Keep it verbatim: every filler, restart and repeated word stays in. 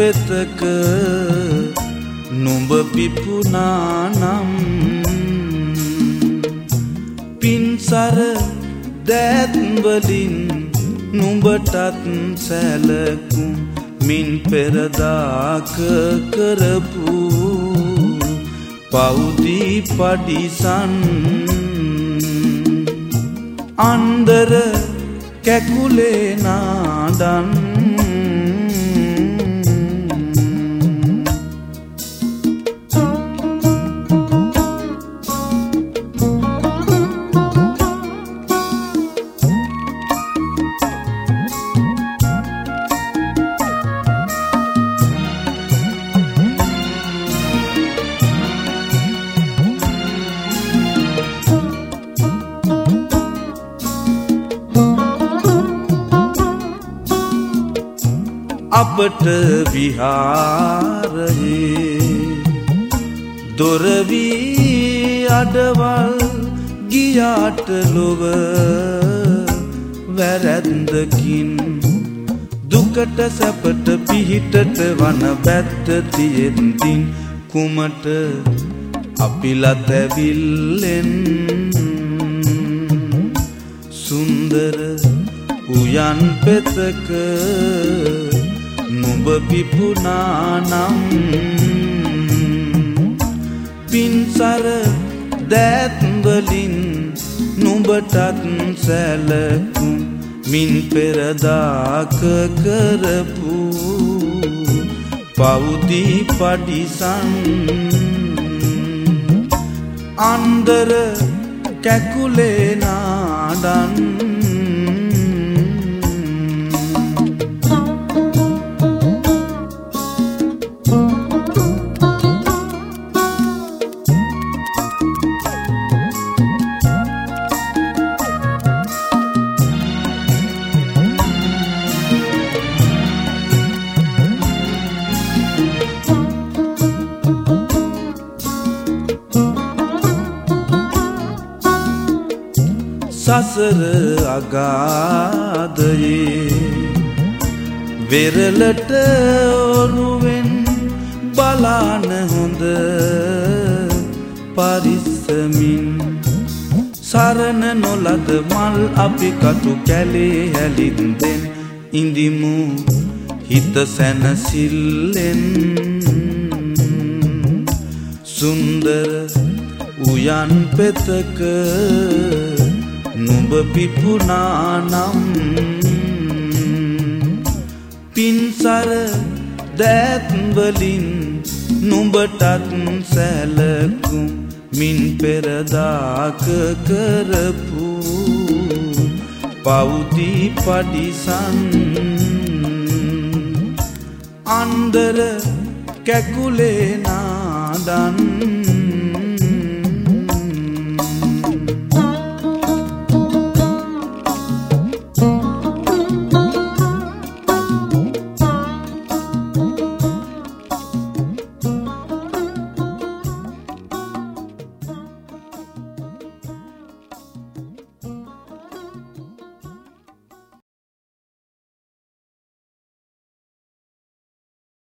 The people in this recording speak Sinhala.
පෙතක නුඹ පිපුනානම් පින්සර දෑත්වලින් නුඹටත් සැලකුම් මින් පෙරදාක කරපු පෞදී පඩිසන් අන්දර කැකුලේ නාදන් අපට විහාරයේ දොරවී අඩවල් ගියාට ලොව වැරැද්දකින් දුකට සැපට පිහිටට වන පැත්ත තියෙද්දින් කුමට අපි ලතැවිල්ලෙන් සුන්දර උයන් පෙතක නුඹ පිපුනානම් පින්සර දෑත්වලින් නුඹටත් සැලකුම් මින් පෙරදාක කරපු පෞදී පඩිසන් අන්දර කැකුලේ නාදන් සසර අගාධයේ වෙරළට ඔරුවෙන් බලාන හොඳ පරිස්සමින් සරණ නොලද මල් අපි කටු කැලේ හැලින්දෙන් ඉඳිමු හිත සැනසිල්ලෙන් සුන්දර උයන් පෙතක නුඹ පිපුනානම් පින්සර දෑත්වලින් නුඹටත් සැලකුම් මින් පෙරදාක කරපු පෞදී පඩිසන් අන්දර කැකුලේ නාදන්